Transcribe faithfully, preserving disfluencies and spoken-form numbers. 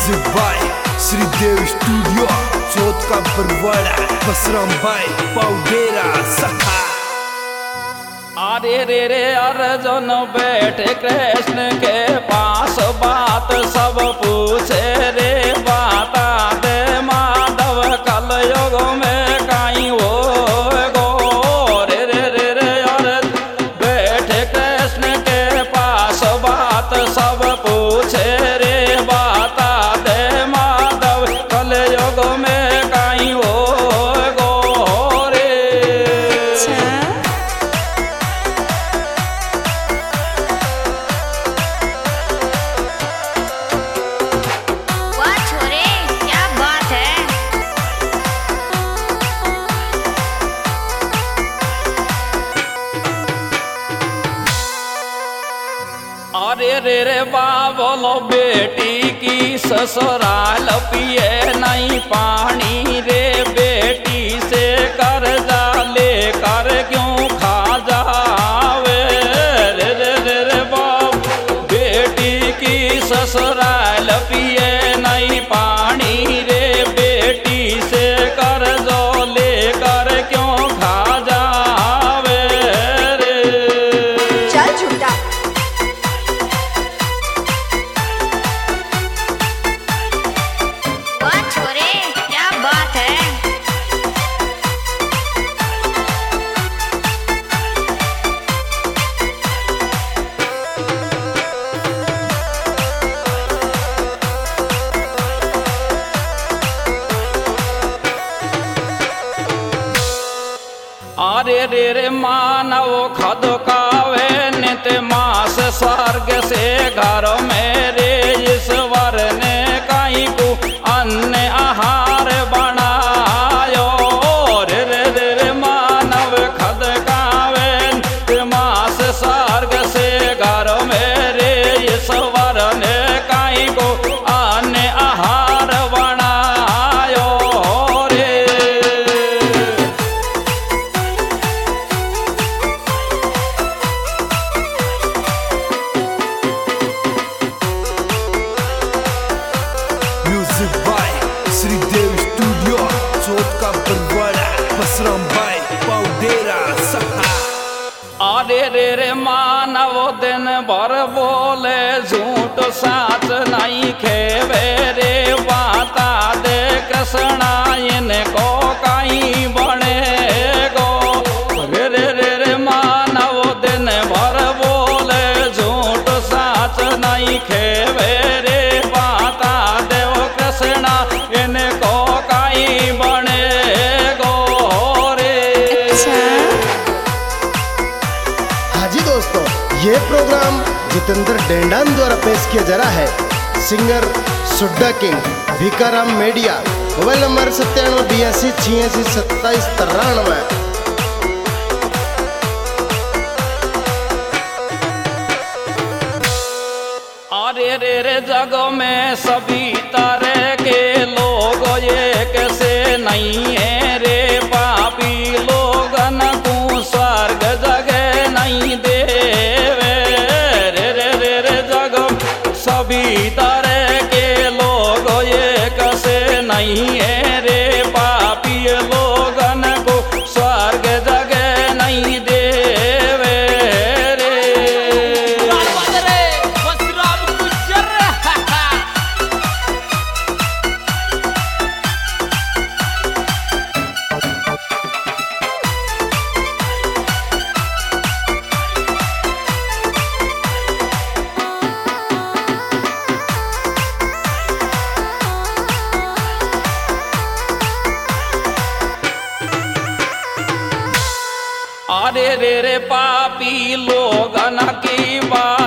Music by Shridev studio Chauth का बरवाड़ा बसराम भाई पाउडेरा सखा। अरे रे रे अर्जुन बैठे कृष्ण के पास बात सब पूछे रे बाता दे माधव कलयुग में काई हो गो रे रे रे रे अर्जुन बैठे कृष्ण के पास बात सब पूछे रे बाता दे माधव कलयुग में काई हो गो रे। अरे रे रे बाबलो बेटी की ससुराल पिए नहीं पानी रे बेटी से कर्जा लेकर क्यों खा जावे रे रे रे रे बाब बेटी की ससुराल पिए नहीं पानी रे बेटी से कर्जा लेकर क्यों खा जावे रे। चल झूठा अरे रे रे मानव खद कावे नित मास स्वर्ग से घर मेरे ईश्वर ने कहीं को अन्य आहार बनायो रे रे रे रे मानव खद कावे नित मास स्वर्ग से घर मेरे ईश्वर ने कहीं को अन्य आहार बनायो रे। Music by Shridev studio Chauth का बरवाड़ा बसराम भाई पाउडेरा सखा। अरे रे रे मानव दिन भर बोले झूठ साच नहीं खेवे रे बाता दे कृष्णा इनको कहीं बने गो रे रे रे रे मानव दिन भर बोले झूठ साच नहीं खेवे रे बाता देव कृष्णा इनको कहीं बने गो रे। हाँ जी दोस्तों, ये प्रोग्राम जितेंद्र डेंडान द्वारा पेश किया जा रहा है। Singer Sudda king Bhikaram media, mobile number सत्तानवे बयासी छियासी सत्ताईस तिरानवे। अरे रे रे जग में सभी तरह के लोग ये कैसे नहीं है रे पापी लोगन को स्वर्ग जगह नहीं देवे रे रे रे रे जग सभी तरह के लोग ये कैसे नहीं है रे पापी लोगन को स्वर्ग जगह नहीं देवे रे। अरे रे रे पापी लोगन की बात